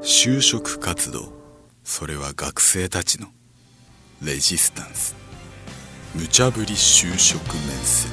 就職活動、それは学生たちのレジスタンス。無茶ぶり就職面接。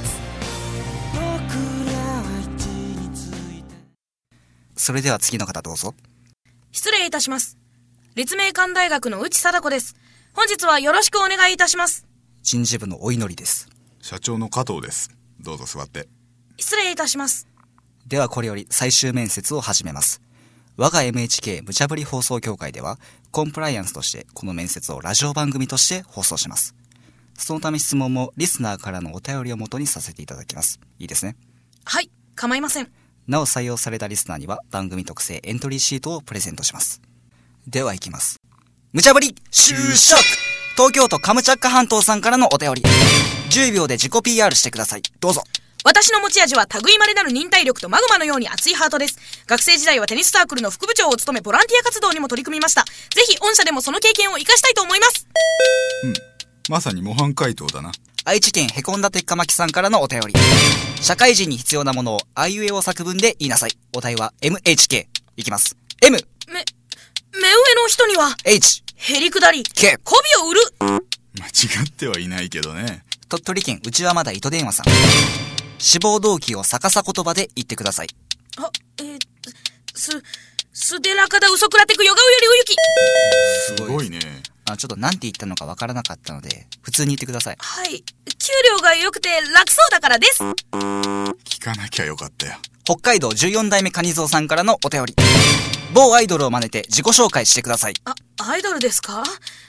それでは次の方どうぞ。 失礼いたします。立命館大学の内貞子です。本日はよろしくお願いいたします。 人事部のお祈りです。 社長の加藤です。どうぞ座って。 失礼いたします。 ではこれより最終面接を始めます。我が NHK 無茶ぶり放送協会ではコンプライアンスとしてこの面接をラジオ番組として放送します。そのため質問もリスナーからのお便りをもとにさせていただきます。いいですね。 はい、構いません。 なお採用されたリスナーには番組特製エントリーシートをプレゼントします。では行きます。無茶ぶり就職、東京都カムチャッカ半島さんからのお便り。10秒で自己 PR してください。どうぞ。 私の持ち味は類まれなる忍耐力とマグマのように熱いハートです。学生時代はテニスサークルの副部長を務めボランティア活動にも取り組みました。ぜひ御社でもその経験を生かしたいと思います。 まさに模範解答だな。 愛知県へこんだ鉄火巻さんからのお便り。社会人に必要なものをあいうえお作文で言いなさい。お題は MHK。いきます。M。 目上の人には H。 へりくだり K。 媚びを売る。 間違ってはいないけどね。 鳥取県内はまだ糸電話さん。志望動機を逆さ言葉で言ってください。 すでらかだ嘘くらてくよがうよりうゆき。 すごいね。 ちょっと何て言ったのかわからなかったので普通に言ってください。 はい、給料が良くて楽そうだからです。 聞かなきゃよかったよ。 北海道14代目カニゾウさんからのお便り。某アイドルを真似て自己紹介してください。 アイドルですか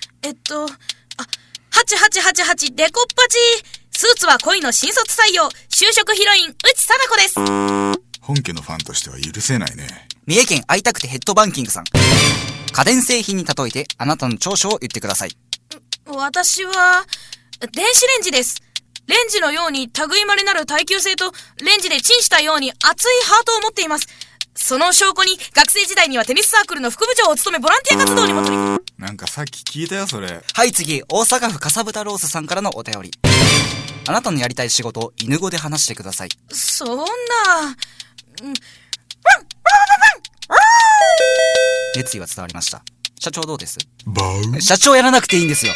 8888デコッパチ。スーツは恋の新卒採用、就職ヒロイン、内貞子です。 本家のファンとしては許せないね。 三重県会いたくてヘッドバンキングさん。家電製品に例えてあなたの長所を言ってください。 私は、電子レンジです。レンジのように類まれなる耐久性と、レンジでチンしたように熱いハートを持っています。その証拠に、学生時代にはテニスサークルの副部長を務めボランティア活動にも取り組む。 なんかさっき聞いたよそれ。 はい、次、大阪府かさぶたロースさんからのお便り。あなたのやりたい仕事を犬語で話してください。 そんな、 熱意は伝わりました。社長どうです？ バウ社長やらなくていいんですよ。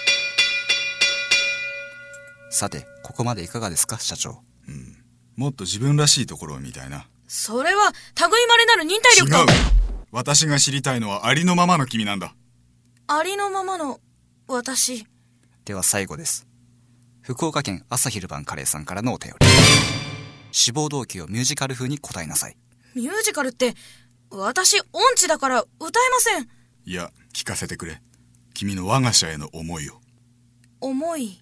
さて、ここまでいかがですか、社長。 もっと自分らしいところを見たいな。 それは類まれなる忍耐力と。 違う。私が知りたいのはありのままの君なんだ。 ありのままの私。 では最後です。福岡県朝昼晩カレーさんからのお便り。志望動機をミュージカル風に答えなさい。 ミュージカルって、私音痴だから歌えません。 いや、聞かせてくれ。君の我が社への思いを。 思い。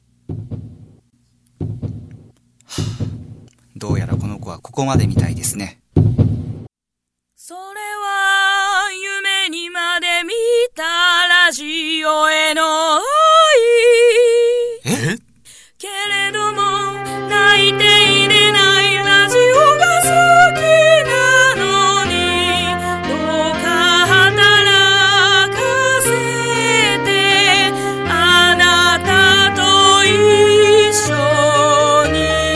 どうやらこの子はここまでみたいですね。 それは夢にまで見たラジオへの愛。 え？ けれども泣いていれないラジオが好きなのに、どうか働かせてあなたと一緒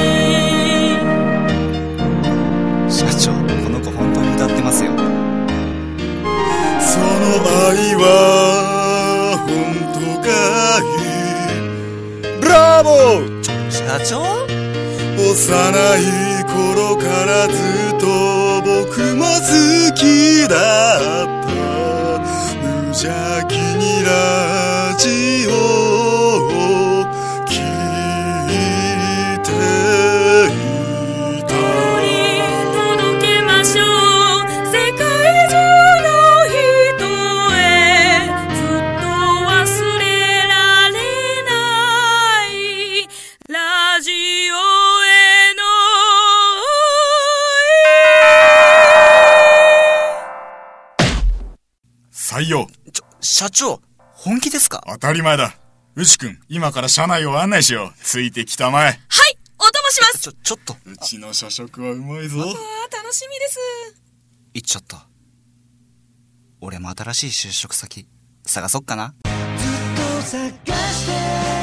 に。 社長、この子本当に歌ってますよ。 その愛は本当かい？ブラボー！ 社長？ 幼い頃からずっと僕も好きだった。無邪気にラジオを聞いていた。 届けましょう世界中の人へ。ずっと忘れられないラジオへの採用。 社長、本気ですか？ 当たり前だ。内くん、今から車内を案内しよう。ついてきたまえ。 はい、お供します。 ちょっと。 うちの社食はうまいぞ。 楽しみです。 言っちゃった。俺も新しい就職先探そっかな。 ずっと探して